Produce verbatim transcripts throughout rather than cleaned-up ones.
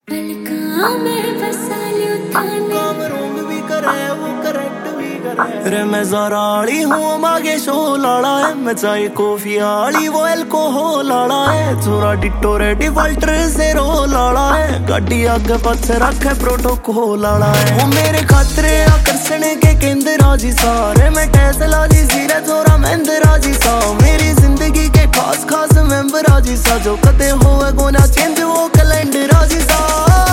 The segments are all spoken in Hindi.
पलकां में बसा लियो थाने काम रोंग भी करे वो करेक्ट भी करे रे मैं ज़रा आली हूँ मागे शो लाड़ा है मैं चाय कॉफी आली वो अल्कोहल लाड़ा है छोरा डिटो रे डिफॉल्टर से रो लाड़ा है गाड़ी आगे पीछे रखे प्रोटोकॉल लाड़ा है वो मेरे खातरे आकर्षण के केंद्र राजी सारे मैं टेस्ला जी सीरे छोरा महिंद्रा जी सा मेरी जिंदगी के खास खास मेंबर राजी सा जो कदे होए गोना चेंज वो कैलेंडर राजी सा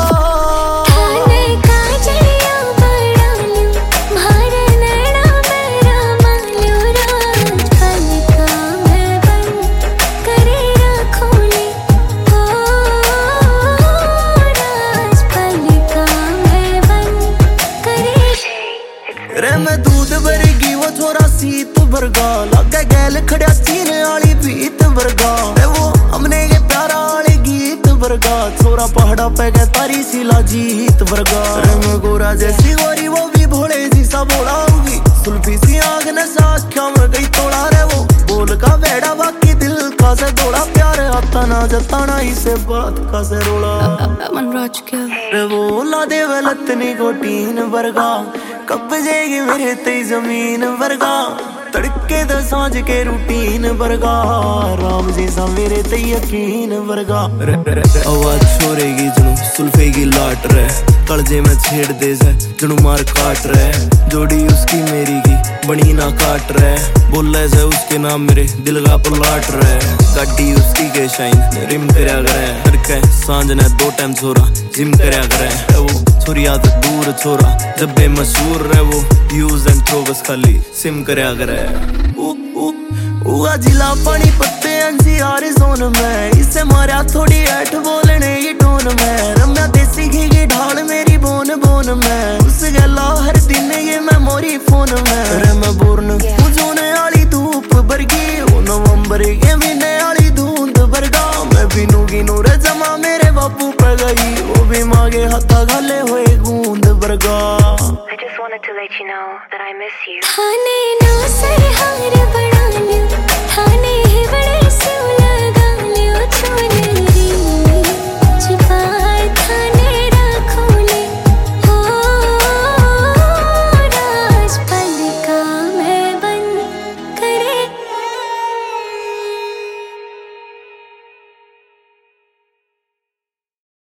रे मैं दूध भरगी वो छोरा सीत वर्गा लगे गैल खड़ा चीन आली भीत वर्गा रे वो हमने के प्यारा आली गीत वर्गा छोरा पहाड़ा पे गए तारी सिला जीत वर्गा रे मैं गोरा जैसी गोरी वो भी भोले जी सा बोला होगी सुल्फी सी आग ने साख्या मर गई तोड़ा रे वो बोल का बेड़ा बाकी दिल का से दौड़ा प्यार आता ना जताना इसे बात का से रोला मन राज क्या रे वो ला दे वलतनी गोटीन वर्गा कब जाएगी मेरे ते जमीन वर्गा तड़के द सांझ के रूटीन वर्गा राम जी सा मेरे ते यकीन वर्गा आवाज छोड़ेगी जनु सुल्फे की लाट रे कलजे में छेड़ दे से जनु मार काट रहे जोड़ी उसकी मेरी की बनी ना काट रहे बोले से उसके नाम मेरे दिल का पलाट रहे गाड़ी उसकी के शाइन रिम करया करे करके सांझ ने दो टाइम छोरा जिम करया करे वो छोरी आदत दूर छोरा जब बे मशहूर रहे वो यूज एंड थ्रो बस खाली सिम करया करे जिला पानी पत्ते एनसीआर जोन में इससे मारा थोड़ी ऐठ बोलने की टोन में रम्या देसी घी की ढाल मेरी बोन बोन में उस गला हर दिन ये मेमोरी फोन में रे मैं बोर्न मुझोने आली धूप बरगी वो नवंबर ये महीने आली धुंध बरगा मैं बिनू गिनू रे जमा मेरे बापू पे गई वो भी मांगे हथा घाले हुए गूंद बरगा I just wanted to let you know that I miss you. थाने ना